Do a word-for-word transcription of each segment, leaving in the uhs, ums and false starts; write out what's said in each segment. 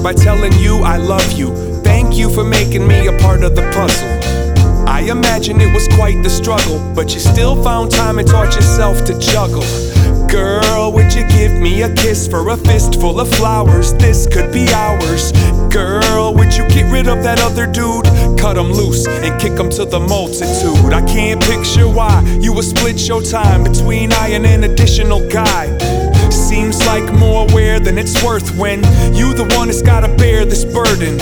by telling you I love you. Thank you for making me a part of the puzzle. I imagine it was quite the struggle, but you still found time and taught yourself to juggle. Girl, would you give me a kiss for a fistful of flowers? This could be ours. Girl, would you get rid of that other dude? Cut him loose and kick him to the multitude. I can't picture why you would split your time between I and an additional guy. Seems like more wear than it's worth when you the one that's gotta bear this burden.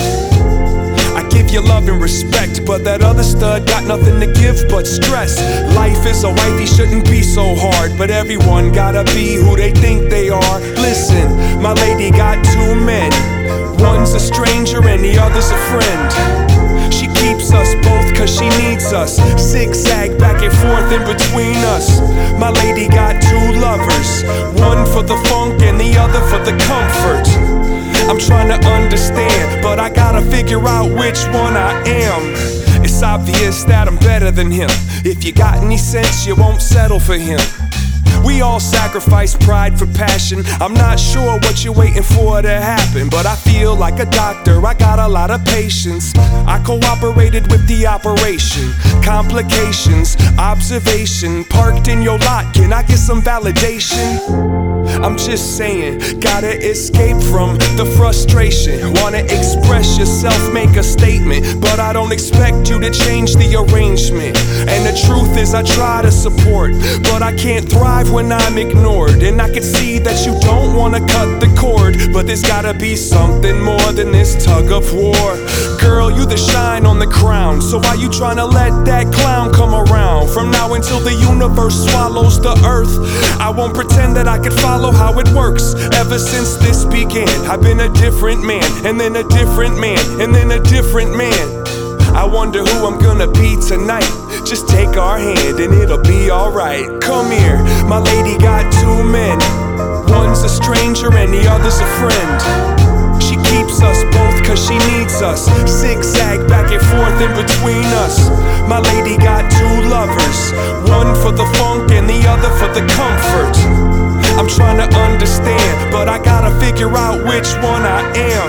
I give you love and respect, but that other stud got nothing to give but stress. Life is a wifey, shouldn't be so hard, but everyone gotta be who they think they are. Listen, my lady got two men. One's a stranger and the other's a friend. She keeps us both cause she needs us. Zigzag back and forth in between us. My lady got two lovers, one for the funk and the other for the comfort. I'm trying to understand, but I gotta figure out which one I am. It's obvious that I'm better than him. If you got any sense, you won't settle for him. We all sacrifice pride for passion. I'm not sure what you're waiting for to happen, but I feel like a doctor, I got a lot of patience. I cooperated with the operation. Complications, observation, parked in your lot, can I get some validation? I'm just saying, gotta escape from the frustration. Wanna express yourself, make a statement, but I don't expect you to change the arrangement. And the truth is I try to support, but I can't thrive when I'm ignored. And I can see that you don't wanna cut the cord, but there's gotta be something more than this tug of war. Girl, you the shine on the crown, so why you tryna let that clown come around? From now until the universe swallows the earth, I won't pretend that I could follow how it works. Ever since this began, I've been a different man, and then a different man, and then a different man. I wonder who I'm gonna be tonight. Just take our hand and it'll be alright. Come here, my lady got two men. One's a stranger and the other's a friend. She keeps us both cause she needs us. Zigzag back and forth in between us. My lady got two lovers, one for the funk and the other for the comfort. I'm trying to understand, but I gotta figure out which one I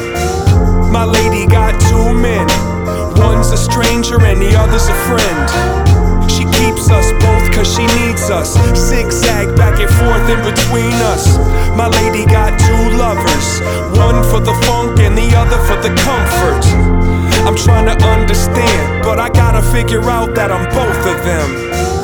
am. My lady got two men. One's a stranger and the other's a friend. She keeps us both cause she needs us. Zigzag back and forth in between us. My lady got two lovers, one for the funk and the other for the comfort. I'm trying to understand, but I gotta figure out that I'm both of them.